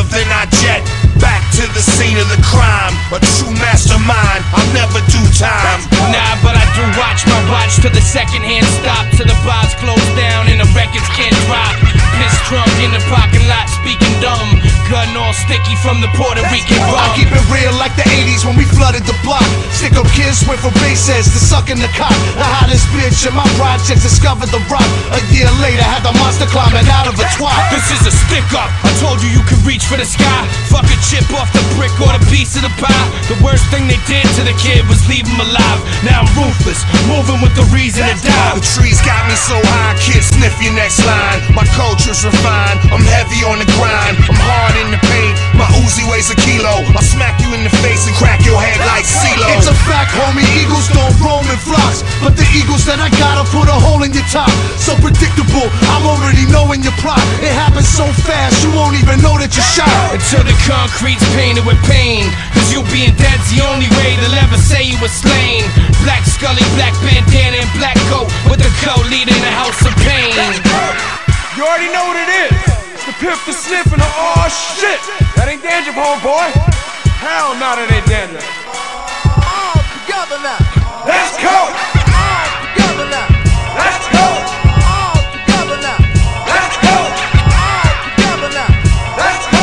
then I jet back to the scene of the crime. A true mastermind, I'll never do time. Nah, but I do watch my watch till the second hand stop, till the bars close down and the records can't drop. Piss drunk in the parking lot, speaking dumb. Gun all sticky from the Puerto Rican rum. I keep it real like the 80s when we flooded the block. Stick up kids went from bass heads to sucking the cock. The hottest bitch in my projects discovered the rock. A year later had the monster climbing out of a twat. This is a stick up, I told you you could reach for the sky. Fuck a chip off the brick or the piece of the pie. The worst thing they did to the kid was leave him alive. Now I'm ruthless, moving with the reason to die. The trees got me so high, kid, sniff your next line. My culture's refined, I'm heavy on the grind. I'm hard in the paint, my Uzi weighs a kilo. I'll smack you in the face and crack your head like CeeLo. It's a fact, homie, eagles don't roam in flocks, but the eagles that I gotta put a hole in your top. So predictable, I'm already knowing your plot. It happens so fast, you won't even know that you're shot. Until the concrete's painted with pain, cause you being dead's the only way they'll ever say you were slain. Black Scully, black bandana and black coat, with the co-leader in the house of pain. You already know what it is. It's the Pimp, the Sniff, and the oh shit. That ain't Dandruff, homeboy. Hell no, that ain't Dandruff. All together now. Let's go. All together now. Let's go. All together now. Let's go. All together now. Let's go.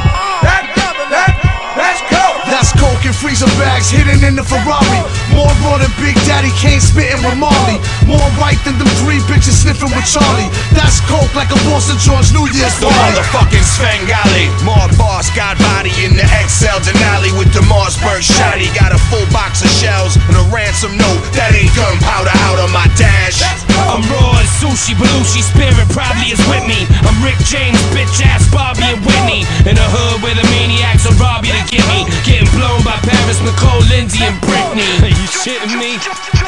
Let's go. That's Coke and freezer bags hidden in the Ferrari. More raw than Big Daddy Kane spitting with Marley. More right than them three bitches sniffing with Charlie. That's Coke like a Boston George New Year's The party. motherfucking Svengali. More boss got body in the XL Denali with the Marsburg shotty. Got a full box of shells and a ransom note. That ain't gunpowder out on my dash. I'm raw as sushi, Belushi spirit probably is with me. I'm Rick James, bitch ass Bobby and Whitney. In the hood where the maniacs will rob you to get me. Getting blown by Paris, Nicole, Lindsay, and Britney. Are you shitting me?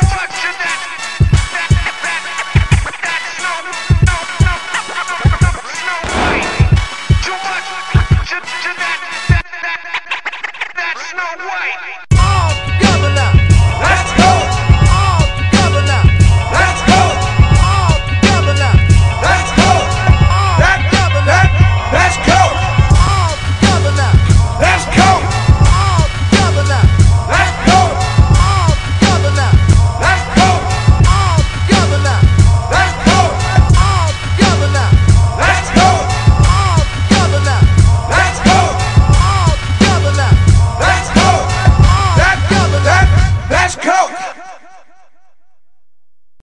All together now. Let's go. All together now. Let's go. All together now. Let's go. All together now. Let's go. All together now. Let's go. All together now. Let's go. All together now. Let's go. All together now. Let's go. All together now. Let's go. All together now. Let's go. All together now. Let's go. All together now. Let's go.